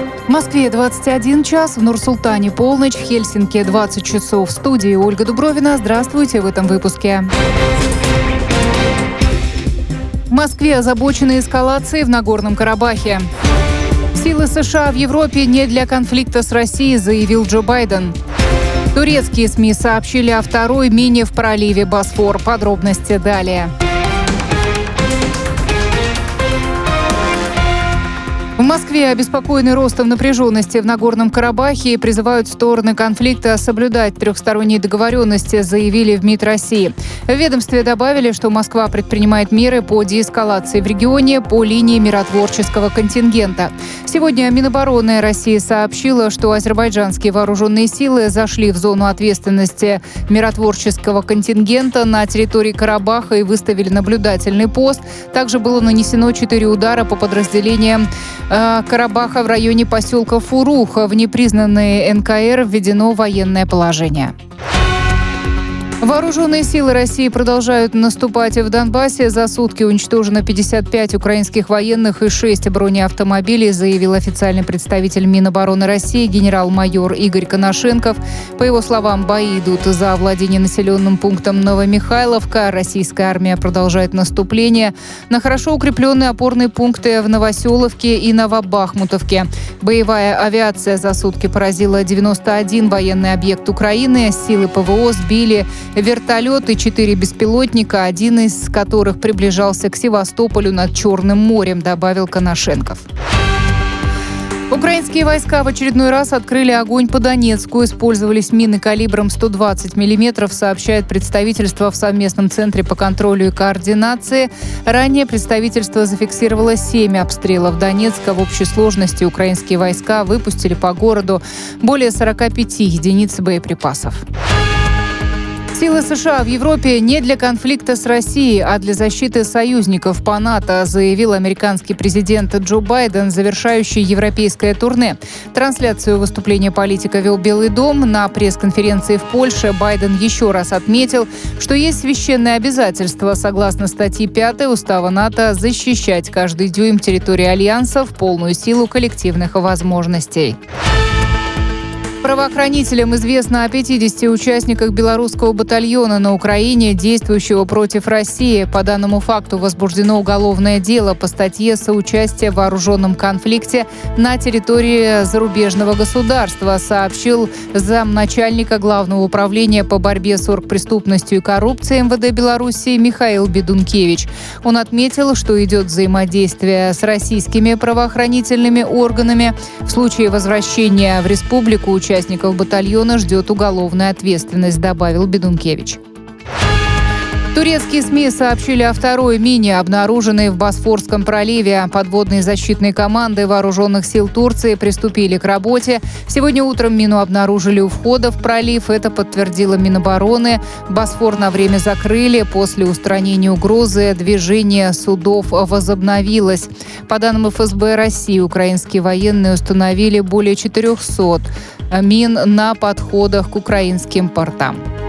В Москве 21 час, в Нур-Султане полночь, в Хельсинки 20 часов. В студии Ольга Дубровина. Здравствуйте в этом выпуске. В Москве озабочены эскалацией в Нагорном Карабахе. Силы США в Европе не для конфликта с Россией, заявил Джо Байден. Турецкие СМИ сообщили о второй мине в проливе Босфор. Подробности далее. В Москве обеспокоены ростом напряженности в Нагорном Карабахе и призывают стороны конфликта соблюдать трехсторонние договоренности, заявили в МИД России. В ведомстве добавили, что Москва предпринимает меры по деэскалации в регионе по линии миротворческого контингента. Сегодня Минобороны России сообщила, что азербайджанские вооруженные силы зашли в зону ответственности миротворческого контингента на территории Карабаха и выставили наблюдательный пост. Также было нанесено 4 удара по подразделениям Карабаха в районе поселка Фурух. В непризнанные НКР введено военное положение. Вооруженные силы России продолжают наступать в Донбассе. За сутки уничтожено 55 украинских военных и 6 бронеавтомобилей, заявил официальный представитель Минобороны России генерал-майор Игорь Коношенков. По его словам, бои идут за владение населенным пунктом Новомихайловка. Российская армия продолжает наступление на хорошо укрепленные опорные пункты в Новоселовке и Новобахмутовке. Боевая авиация за сутки поразила 91 военный объект Украины. Силы ПВО сбили вертолет и 4 беспилотника, один из которых приближался к Севастополю над Черным морем, добавил Коношенков. Украинские войска в очередной раз открыли огонь по Донецку. Использовались мины калибром 120 мм, сообщает представительство в совместном центре по контролю и координации. Ранее представительство зафиксировало 7 обстрелов Донецка. В общей сложности украинские войска выпустили по городу более 45 единиц боеприпасов. Силы США в Европе не для конфликта с Россией, а для защиты союзников по НАТО, заявил американский президент Джо Байден, завершающий европейское турне. Трансляцию выступления политика вел Белый дом. На пресс-конференции в Польше Байден еще раз отметил, что есть священное обязательство, согласно статье 5 Устава НАТО, защищать каждый дюйм территории Альянса в полную силу коллективных возможностей. Правоохранителям известно о 50 участниках белорусского батальона на Украине, действующего против России. По данному факту возбуждено уголовное дело по статье «Соучастие в вооруженном конфликте на территории зарубежного государства», сообщил замначальника Главного управления по борьбе с оргпреступностью и коррупцией МВД Беларуси Михаил Бедункевич. Он отметил, что идет взаимодействие с российскими правоохранительными органами. В случае возвращения в республику участников батальона ждет уголовная ответственность, добавил Бедункевич. Турецкие СМИ сообщили о второй мине, обнаруженной в Босфорском проливе. Подводные защитные команды вооруженных сил Турции приступили к работе. Сегодня утром мину обнаружили у входа в пролив. Это подтвердила Минобороны. Босфор на время закрыли. После устранения угрозы движение судов возобновилось. По данным ФСБ России, украинские военные установили более 400 мин на подходах к украинским портам.